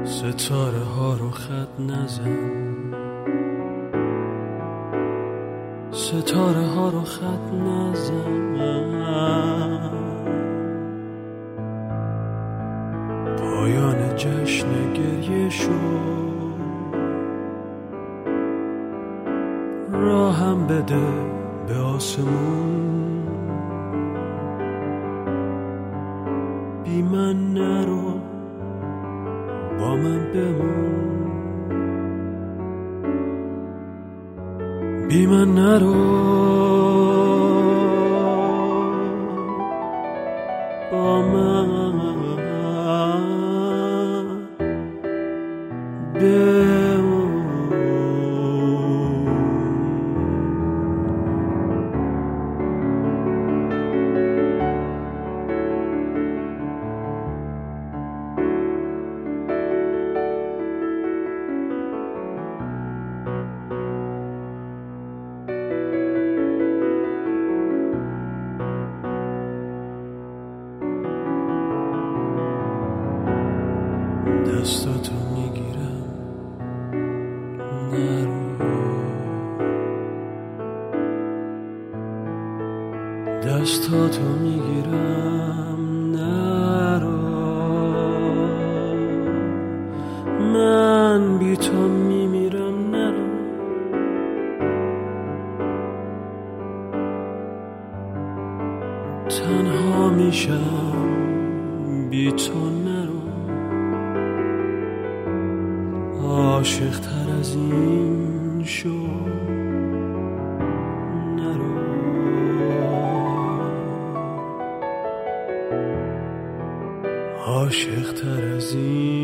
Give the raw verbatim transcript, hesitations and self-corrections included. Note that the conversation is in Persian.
ستاره ها رو خط نزن، ستاره ها رو خط نزن، پایان جشن گریه شد، راهم بده به آسمون، بی من نرو با من بمون، بی من نرو با من بمون. دستاتو میگیرم نرو، دستاتو میگیرم نرو، من بی تو میمیرم نرو، تنها میشم بی تو نرو، عاشق تر از این شو نرو، عاشق تر از این